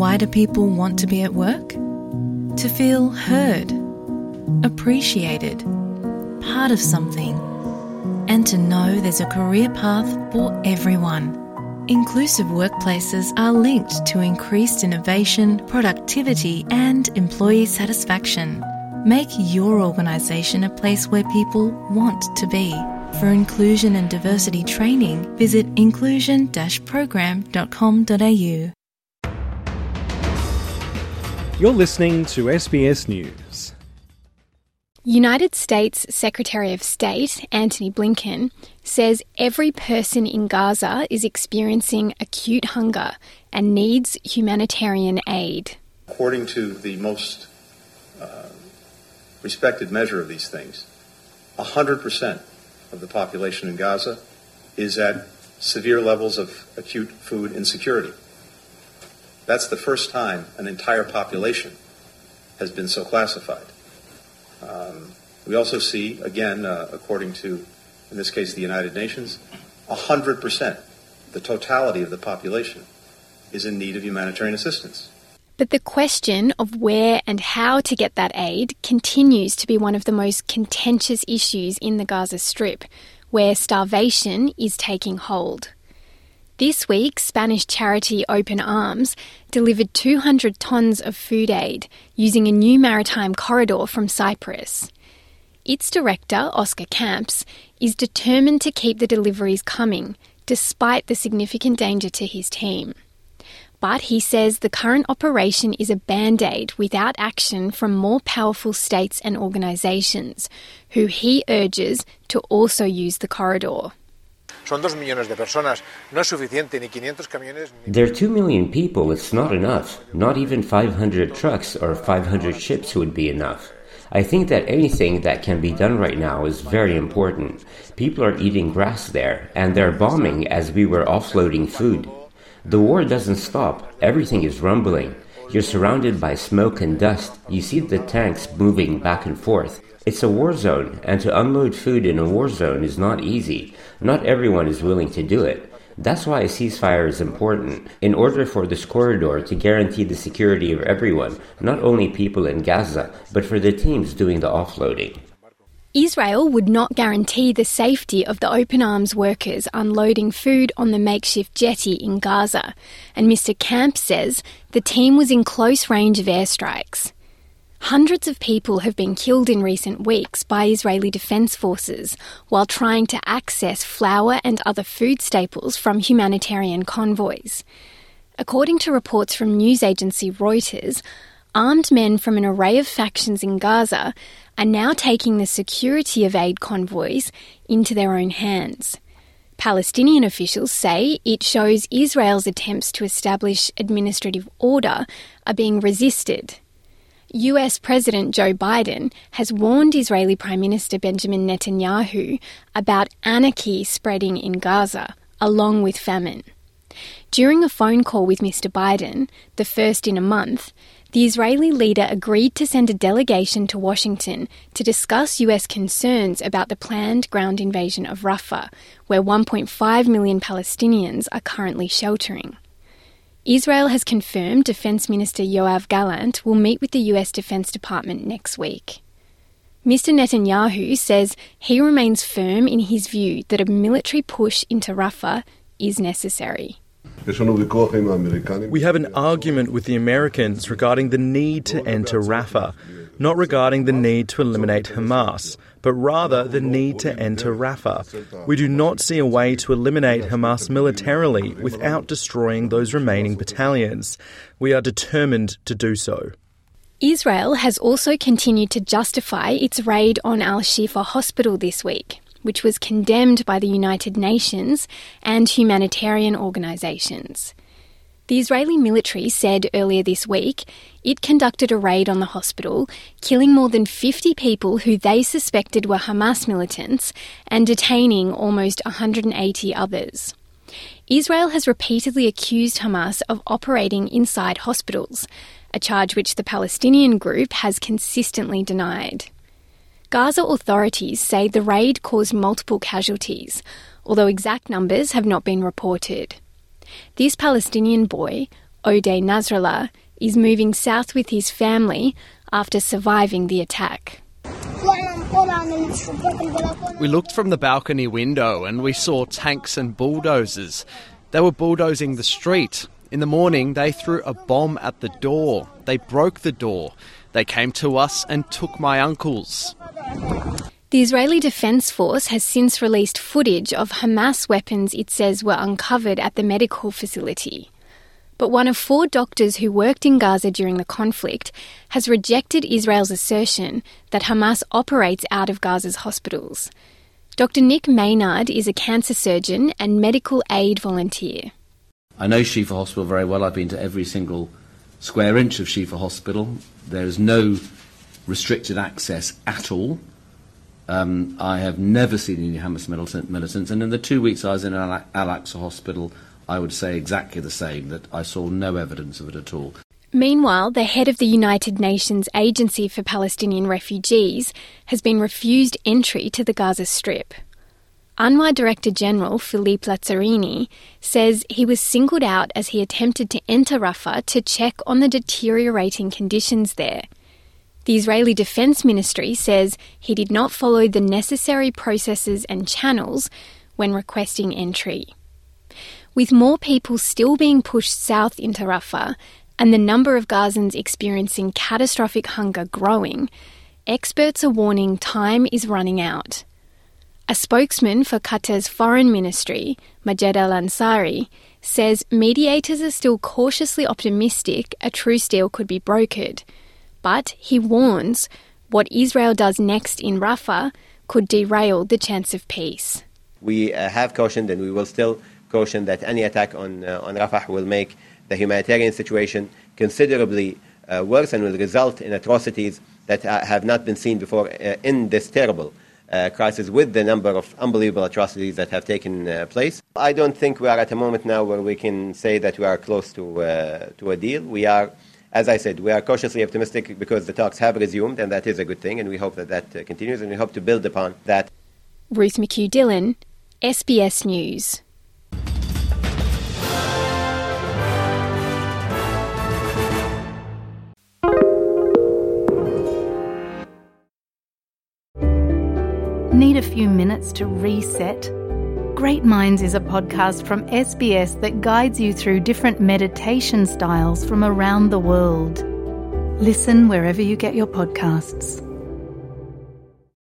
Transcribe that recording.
Why do people want to be at work? To feel heard, appreciated, part of something, and to know there's a career path for everyone. Inclusive workplaces are linked to increased innovation, productivity, and employee satisfaction. Make your organisation a place where people want to be. For inclusion and diversity training, visit inclusion-program.com.au. You're listening to SBS News. United States Secretary of State Antony Blinken says every person in Gaza is experiencing acute hunger and needs humanitarian aid. According to the most respected measure of these things, 100% of the population in Gaza is at severe levels of acute food insecurity. That's the first time an entire population has been so classified. We also see, again, according to, in this case, the United Nations, 100%, the totality of the population, is in need of humanitarian assistance. But the question of where and how to get that aid continues to be one of the most contentious issues in the Gaza Strip, where starvation is taking hold. This week, Spanish charity Open Arms delivered 200 tonnes of food aid using a new maritime corridor from Cyprus. Its director, Oscar Camps, is determined to keep the deliveries coming, despite the significant danger to his team. But he says the current operation is a band-aid without action from more powerful states and organisations, who he urges to also use the corridor. There are 2 million people, it's not enough. Not even 500 trucks or 500 ships would be enough. I think that anything that can be done right now is very important. People are eating grass there, and they're bombing as we were offloading food. The war doesn't stop. Everything is rumbling. You're surrounded by smoke and dust. You see the tanks moving back and forth. It's a war zone, and to unload food in a war zone is not easy. Not everyone is willing to do it. That's why a ceasefire is important, in order for this corridor to guarantee the security of everyone, not only people in Gaza, but for the teams doing the offloading. Israel would not guarantee the safety of the Open Arms workers unloading food on the makeshift jetty in Gaza, and Mr. Camp says the team was in close range of airstrikes. Hundreds of people have been killed in recent weeks by Israeli Defence Forces while trying to access flour and other food staples from humanitarian convoys. According to reports from news agency Reuters, armed men from an array of factions in Gaza are now taking the security of aid convoys into their own hands. Palestinian officials say it shows Israel's attempts to establish administrative order are being resisted. US President Joe Biden has warned Israeli Prime Minister Benjamin Netanyahu about anarchy spreading in Gaza, along with famine. During a phone call with Mr. Biden, the first in a month, the Israeli leader agreed to send a delegation to Washington to discuss US concerns about the planned ground invasion of Rafah, where 1.5 million Palestinians are currently sheltering. Israel has confirmed Defence Minister Yoav Gallant will meet with the US Defence Department next week. Mr. Netanyahu says he remains firm in his view that a military push into Rafah is necessary. We have an argument with the Americans regarding the need to enter Rafah, not regarding the need to eliminate Hamas, but rather the need to enter Rafah. We do not see a way to eliminate Hamas militarily without destroying those remaining battalions. We are determined to do so. Israel has also continued to justify its raid on Al-Shifa Hospital this week, which was condemned by the United Nations and humanitarian organisations. The Israeli military said earlier this week it conducted a raid on the hospital, killing more than 50 people who they suspected were Hamas militants and detaining almost 180 others. Israel has repeatedly accused Hamas of operating inside hospitals, a charge which the Palestinian group has consistently denied. Gaza authorities say the raid caused multiple casualties, although exact numbers have not been reported. This Palestinian boy, Odeh Nasrallah, is moving south with his family after surviving the attack. We looked from the balcony window and we saw tanks and bulldozers. They were bulldozing the street. In the morning, they threw a bomb at the door. They broke the door. They came to us and took my uncles. The Israeli Defense Force has since released footage of Hamas weapons it says were uncovered at the medical facility. But one of 4 doctors who worked in Gaza during the conflict has rejected Israel's assertion that Hamas operates out of Gaza's hospitals. Dr. Nick Maynard is a cancer surgeon and medical aid volunteer. I know Shifa Hospital very well. I've been to every single square inch of Shifa Hospital. There is no restricted access at all. I have never seen any Hamas militants, and in the 2 weeks I was in Al-Aqsa Hospital, I would say exactly the same, that I saw no evidence of it at all. Meanwhile, the head of the United Nations Agency for Palestinian Refugees has been refused entry to the Gaza Strip. UNRWA Director General Philippe Lazzarini says he was singled out as he attempted to enter Rafah to check on the deteriorating conditions there. The Israeli Defense Ministry says he did not follow the necessary processes and channels when requesting entry. With more people still being pushed south into Rafah and the number of Gazans experiencing catastrophic hunger growing, experts are warning time is running out. A spokesman for Qatar's foreign ministry, Majed Al-Ansari, says mediators are still cautiously optimistic a truce deal could be brokered. But he warns what Israel does next in Rafah could derail the chance of peace. We have cautioned, and we will still caution, that any attack on Rafah will make the humanitarian situation considerably worse and will result in atrocities that have not been seen before in this terrible crisis, with the number of unbelievable atrocities that have taken place. I don't think we are at a moment now where we can say that we are close to a deal. We are, as I said, we are cautiously optimistic because the talks have resumed, and that is a good thing, and we hope that continues, and we hope to build upon that. Ruth McHugh-Dillon, SBS News. Need a few minutes to reset? Great Minds is a podcast from SBS that guides you through different meditation styles from around the world. Listen wherever you get your podcasts.